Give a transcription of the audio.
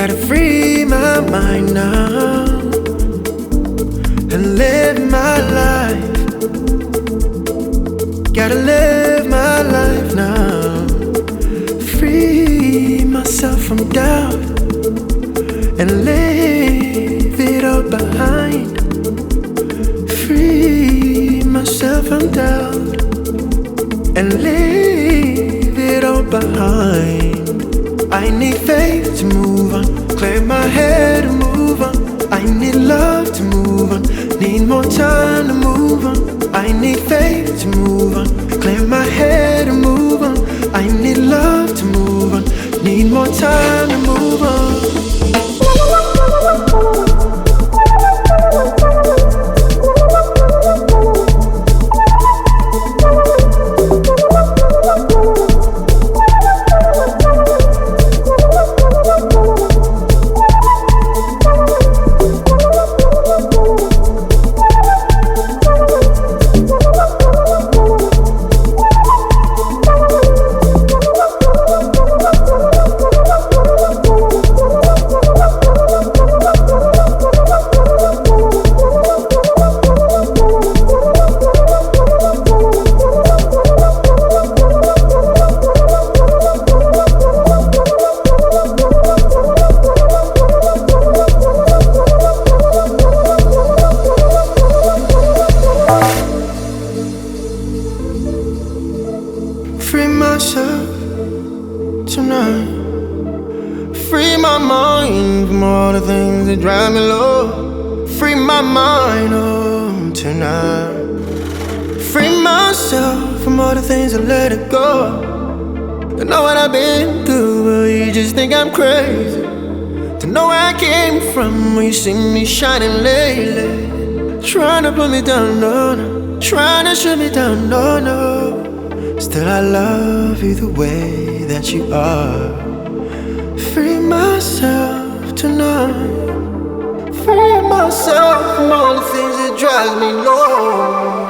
Gotta free my mind now and live my life. Gotta live my life now. Free myself from doubt and leave it all behind. Free myself from doubt and leave it all behind. I need faith to move on, clear my head and move on. I need love to move on, need more time to move on. I need faith to move on, clear my head and move on. I need love to move on, need more time to move on. Free myself tonight. Free my mind from all the things that drive me low. Free my mind, oh, tonight. Free myself from all the things that let it go. To know what I've been through, but you just think I'm crazy. To know where I came from when you see me shining lately. Trying to put me down, no, no. Trying to shut me down, no, no. Still I love you the way that you are. Free myself tonight. Free myself from all the things that drive me low.